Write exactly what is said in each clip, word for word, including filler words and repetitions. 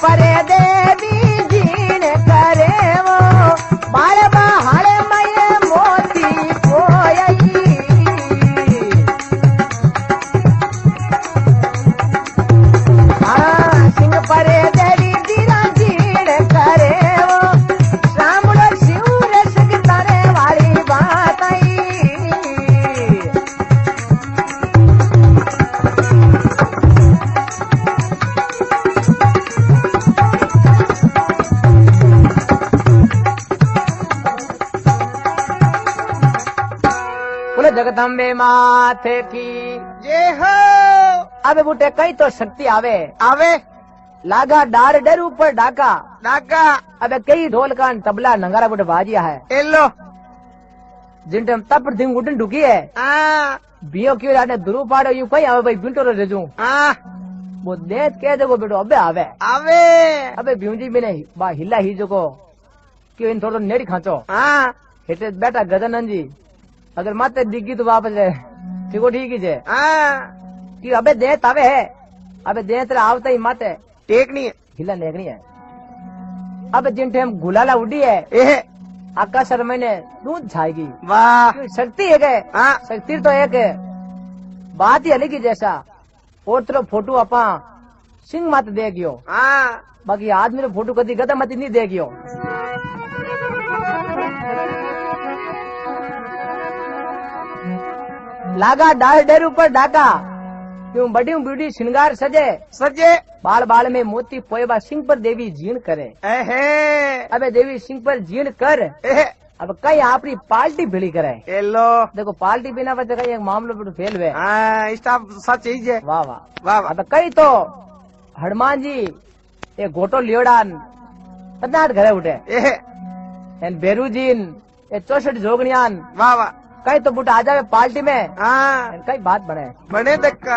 परे देवी जीण करे वो बाल बहार मय मोती कोयई हाँ सिंह परे देवी जीरा जीण करे वो श्यामलो शिवर सकतारे वाली बात आई जगदम्बे माथे की जय हो। अबे बूटे कई तो शक्ति आवे आवे लागा डार डर ऊपर डाका डाका अबे कई ढोल कान तबला नगारा बूटे बाजिया है एलो जिन टाइम तप दिन गुडन ढुकी है आ बियो क्यों राने दुरु पाड़ो यू कई आवे भाई बिंटो रेजू आ वो देत कह देखो बेटो अबे आवे आवे अबे ब्यूजी में नहीं बा हिला ही जो को क्यों इन थोड़ो नेड़ी खांचो हाँ हेटे बेटा गजानंद जी अगर माते दिखी तो वापस है ठीक हो ठीक ही जे हाँ कि अबे देत आवे है अबे देत रे आवता ही माते टेकनी है हिला नेकनी है अबे जिन टाइम गुलाला उड़ी है ए आकाश सर मैंने दूध छाएगी वाह शक्ति है गए हाँ शक्ति तो एक है बात ही अलग ही जैसा और तो फोटो अपा सिंह मत देगियो हाँ बाकी आदमी रो फोटो कदी गदा मत नहीं देगियो लागा डाल डेर ऊपर डाका क्यों बड़ी ब्यूटी श्रृंगार सजे सजे बाल बाल में मोती पोएबा सिंह पर देवी जीण करे एहे अबे देवी सिंह पर जीण कर एहे अब कई अपनी पार्टी भिड़ी करे एलो देखो पार्टी बिना बच्चे कई एक मामलो बिटू फेल हुए हाँ इसका सच ही है वाह वाह वाह वाह अब कई तो हनुमान जी एक गोटो लियोड़ान पन्नाट घरे उठे एहे एन बेरूजीन ये चौसठ जोगनियान वाह वाह कई तो बुटा आ जावे पार्टी में हाँ एन कई बात बने बने धक्का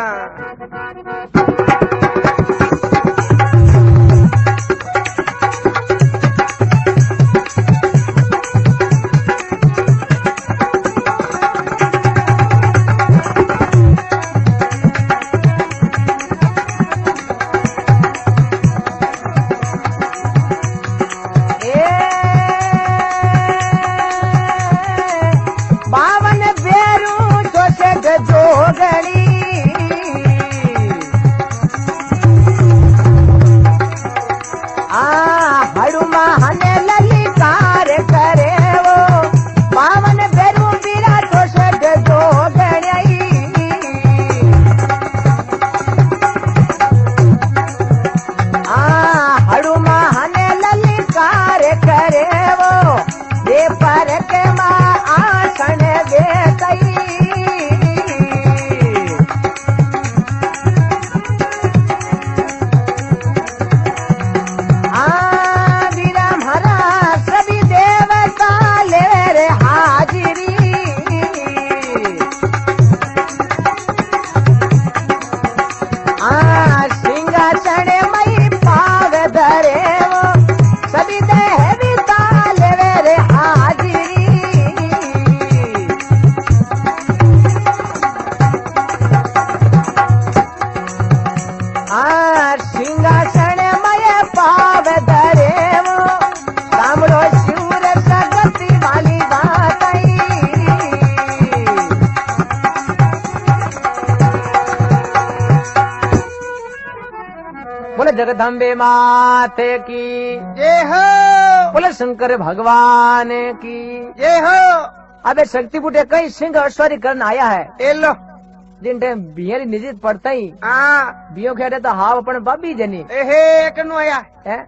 जगदम्बे माते की जय हो। बोले शंकर भगवान की जय हो। अबे शक्ति बुटे कई सिंह ऐश्वर्य करने आया है एलो जिन टाइम बियर निजित पड़ता ही हाँ बियो खेड़े तो हाव अपन बाबी जनी एहे कनु आया है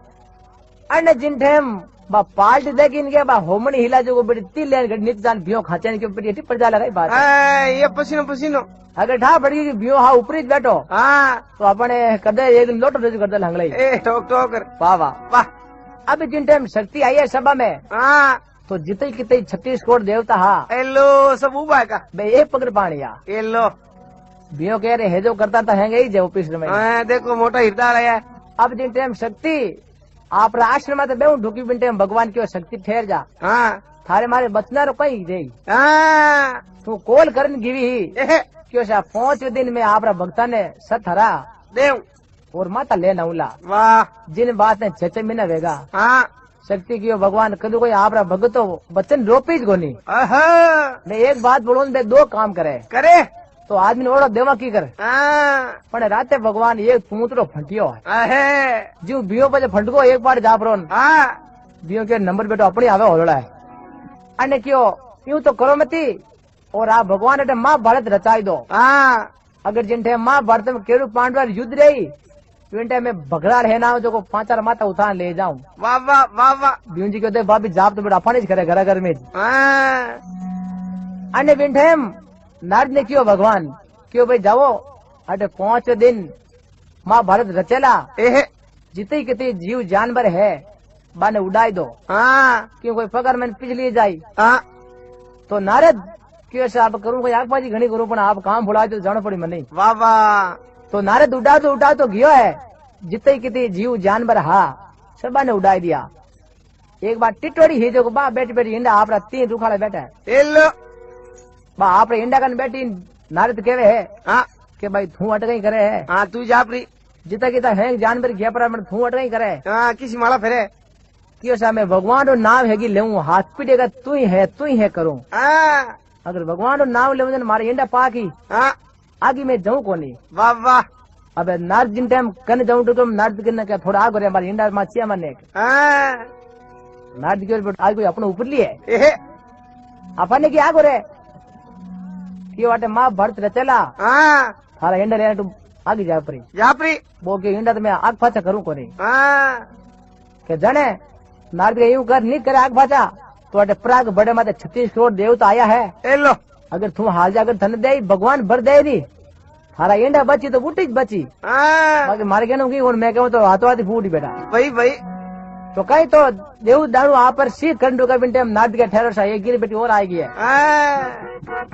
अने जिन टाइम बा पाल्ट देखी इनके बा होमनी हिला जो बड़ी तिल लेन नित जान बियो खाचे के ऊपर ये पड़ जा लगाई बात ये पसीनो पसीनो अगर ठा पड़ी बियो हा ऊपरी बैठो हाँ तो अपने कर एक दिन लोटो रेजू कर दे हंगलाई ए ठोक ठोक वाह वाह वाह। अब जिन टाइम शक्ति आई है सभा में हाँ तो जितने कितने छत्तीस करोड़ देवता हा एलो सब उबा का बे एक पकड़ पानी या एलो बियो कह रहे है जो करता था हैंगे ही जो पिछले में हाँ देखो मोटा हिरदा आया अब जिन टाइम शक्ति आप आश्रम में बेहू ढुकी बिन टाइम भगवान की शक्ति ठहर जा हाँ थारे मारे बचना रो कहीं दे हाँ तू कॉल करन गिवी ही एहे क्यों सा पांच दिन में आप भक्ता ने सत हरा देव और माता ले नौला वाह जिन बात ने छे छे महीना वेगा हाँ शक्ति की भगवान कदू कोई आप भगतो बच्चन रोपी ज गोनी अहा ने एक बात बोलो ने दो काम करे करे तो आदमी ने ओढ़ो देवा की करे हाँ पण राते भगवान एक पूतरो फंटियो है अहे जो बियो पे फंटको एक बार जापरो हाँ बियो के नंबर बेटो अपनी आवे होड़ा है अने क्यों यूं तो करो मती और आप भगवान अटे माँ भारत रचाई दो हाँ अगर जिन माँ भारत में केरु पांडवर युद्ध रही विंटे में भगड़ा है ना जो को पांच चार माता उठा ले जाऊं वाह वाह वाह वाह बियूं जी कहते भाभी जाप तो बेटा अपने करे घर घर में हाँ अन्य विंटे नारद ने क्यों भगवान क्यों भाई जाओ अटे पांच दिन माँ भारत रचेला एहे जितनी कितनी जीव जानवर है बाने उड़ाई दो हाँ क्यों कोई पकड़ में पिछली जाई हाँ तो नारद क्यों से आप करूँ कोई आगबाजी घनी करूँ पण आप काम बुलाए तो जाना पड़ी मनी वाह वाह तो नारद उड़ा तो उड़ा तो गयो है जितनी कितनी जीव जानवर हा सबा ने उड़ाई दिया एक बार टिटोड़ी ही जो बा बैठी बैठी इंडा आप तीन रुखाड़े बैठा है एलो बा आप इंडा कन बैठी नारद कहवे है हाँ कि भाई तू अट गई करे है हाँ तू जापरी जितना कितना है जानवर घिया पर तू अट गई करे हाँ किसी माला फिरे क्यों सा मैं भगवान रो नाम हैगी लेऊं हाथ पीटेगा तू ही है तू ही है करूं हाँ अगर भगवान रो नाम लेऊं मारे इंडा पाकी हाँ आगे मैं जाऊं कोनी वाह वाह अब नारद जिन टाइम कन जाऊं तो नारद किन क्या थोड़ा आगे हमारे इंडा माचिया माने हाँ नारद की आज कोई अपने ऊपर लिए एहे अपने की आगो रे क्यों वाटे माँ भरत रचेला हाँ थारा इंडा ले तू आगे जा परी जापरी वो के इंडा तो मैं आग फाचा करूं कोनी हाँ के जाने नारद यूं कर नहीं करे आग फाचा तो वाटे प्राग बड़े माते छत्तीस करोड़ देवता आया है एलो अगर तू हाल जाकर धन दे भगवान भर दे दी थारा इंडा बची तो बूटी बची हाँ बाकी मारे कहना की मैं कहूँ तो हाथों हाथी फूटी बेटा वही वही तो कहीं तो देव दारू आप पर सी खंडो का बिंटे हम नाद के ठहरो सा ये गिरी बेटी और आएगी है हाँ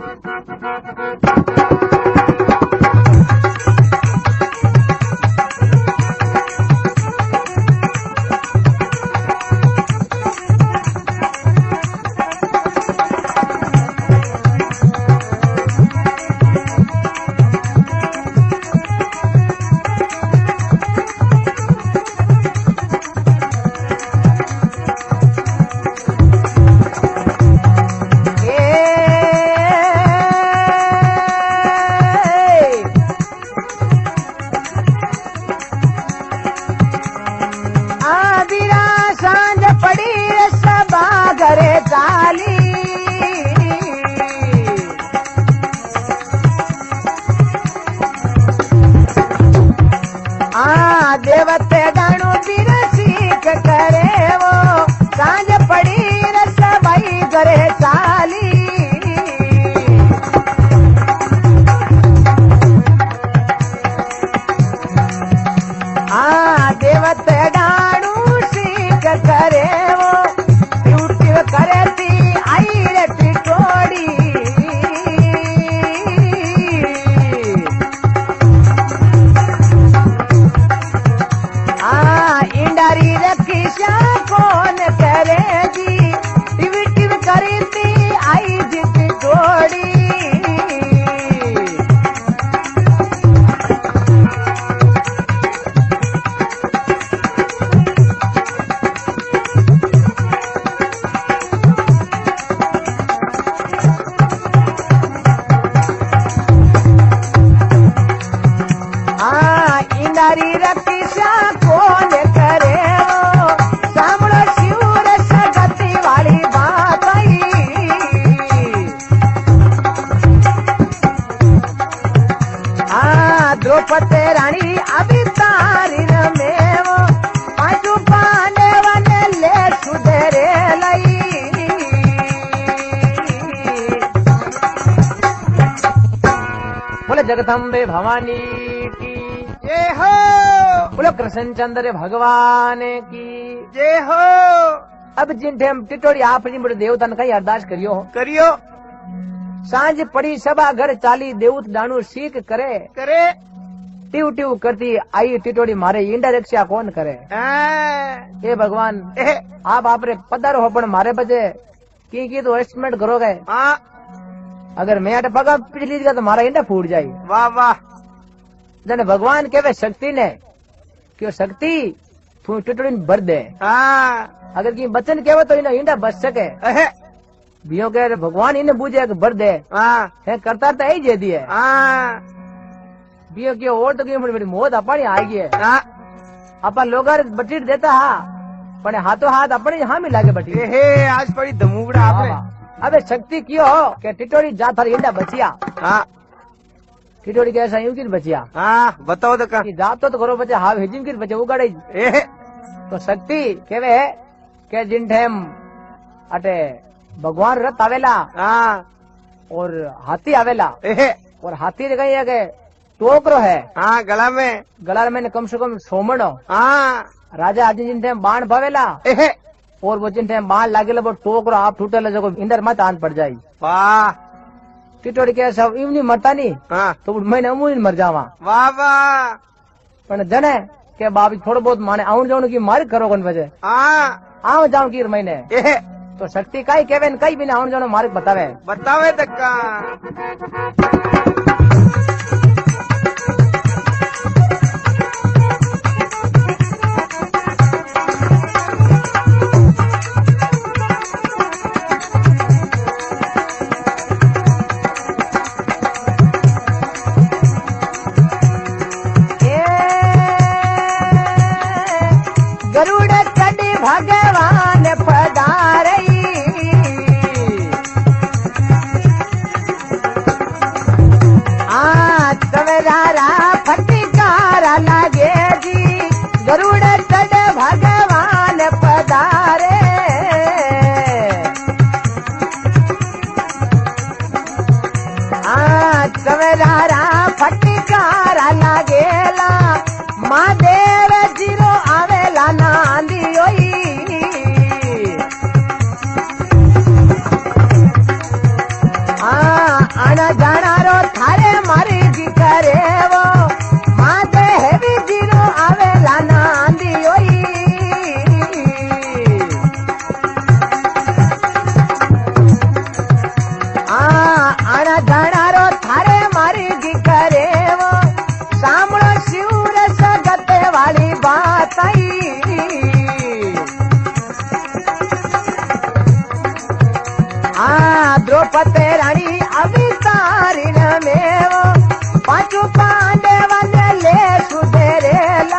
देवते डाणु बीर सीख करे वो सांझ पड़ी रस भाई करे चाली हाँ देवते डाणु सीख करे वो ड्यूटी करे थी आई रे टिटोड़ी इंडारी रखिया कौन करेगी टिव टिव करी थी आई जित जोड़ी हाँ इंडारी रखिया कौन करे वो सामने शिवर सगति वाली बात आई हाँ द्रौपदी रानी अभी तारी में वो पांचू पाने वाले ले सुधरे लाई बोले जगदम्बे भवानी की जय हो बोलो कृष्णचंद्र भगवान की जय हो अब जिन टाइम टिटोड़ी आपनी बड़े देवता ने कहीं अरदास करियो करियो सांझ पड़ी सभा घर चाली देवत डाणु सीख करे करे टिव टिव करती आई टिटोड़ी मारे इंडा रक्षा कौन करे हाँ ए भगवान एहे आप आपरे पदर हो पण मारे बजे की की तो एस्टिमेट करोगे हाँ अगर मैं अटे पगा पिछली गया तो मारा इंडा फूट जाये वाह वाह जने भगवान केवे शक्ति ने क्यों शक्ति तू टिटोड़ी भर दे। हाँ अगर की बचन केवे तो इन्हें इंडा बच सके। अहे बियो कह भगवान इन्हें बूझे कि भर दे हाँ है करता तो यही जे दिए। हाँ बियो क्यों और तो क्यों बड़ी बड़ी मौत अपनी आ गई है। हाँ अपन लोग बटीट देता हा पण हाथों हाथ अपने यहाँ मिला के बटी। एहे आज पड़ी धमूगड़ा आपने। अबे शक्ति क्यों हो के टिटोड़ी जा थारी इंडा बचिया। हाँ टिटोड़ी कैसा यूं की बचिया। हाँ बताओ तो कि जात तो, तो करो बचे हाव हिजिन की बचे उगाड़े। एहे तो शक्ति केवे है के जिन ठेम अटे भगवान रथ आवेला हाँ और हाथी आवेला एहे और हाथी ने कही है के टोकरो है। हाँ गला में गला में कम से कम सोमणो। हाँ राजा आज जिन टाइम बाण भवेला एहे और वो जिन टाइम बाण लागेला वो टोकरो आप टूटेला जो इंदर मत आन पड़ जाई। वाह टिटोड़ी के सब इवनी मरता नहीं हाँ तो मैंने अमून मर जावा। वाह वाह पण जने के बाबी थोड़ा बहुत माने आउन जाऊन की मार करो कौन वजह हाँ आऊं जाऊं की मैंने एहे तो शक्ति काई केवे न कई बिना आउन जाऊन मार्ग बतावे। बतावे तक्का गरुड़ चढ़ी भगवान पधारई आ सवेरा फटकारा लागे जी गरुड़ चढ़ भगवान पधारे। आ सवेरा फटकारा लागेला महादेव जीरो आवेला नांदी होई। हाँ आना जाना रो थारे मारी जी करे वो महादेव जीरो आवेला नांदी होई। हाँ आना जाना रो थारे मारी जी करे वो सामणो शिवर सगते वाली बात आई। आ द्रौपदी रानी अवितारी में वो पांचों पांडव ने ले सुधरेला।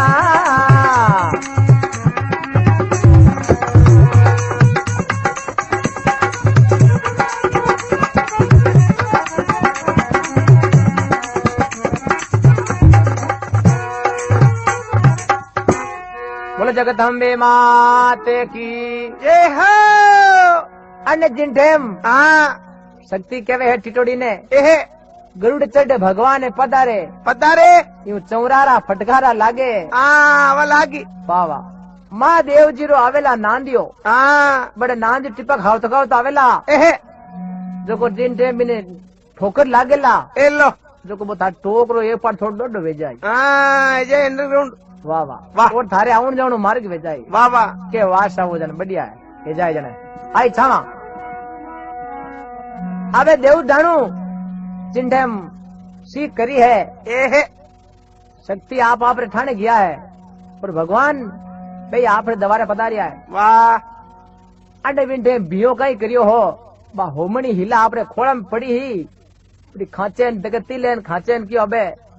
बोलो जगदम्बे माते की जय हो। अन्य जिन टेम हाँ शक्ति केवे है टिटोड़ी ने एहे गरुड़ चढ़े भगवान पधारे पधारे यूं चौरारा फटकारा लागे। हाँ वो लागी बावा महादेव जीरो आवेला नांदियो हाँ बड़े नांद टिपा खाओ तो खाओ तो आवेला एहे जो को जिन टेम बिने ठोकर लागेला ए लो जो को बता टोकरो एक पार थोड़ा डोडो भेजाई। हाँ जय अंडरग्राउंड वाह वाह वाह। और थारे आउन जाऊन मार्ग भेजाई। वाह वाह के वासा हो जन बढ़िया है ये जाए जने आई छावा। अबे देव डाणू जिन टाइम सीख करी है एहे शक्ति आप आप रे ठाणे गया है और भगवान भाई आप रे दवारे पधारिया है। वाह अडे बिंटे बियो कई करियो हो बा होमणी हिला आप रे खोड़ा में पड़ी ही खांचेन दगती लेन खांचेन की अबे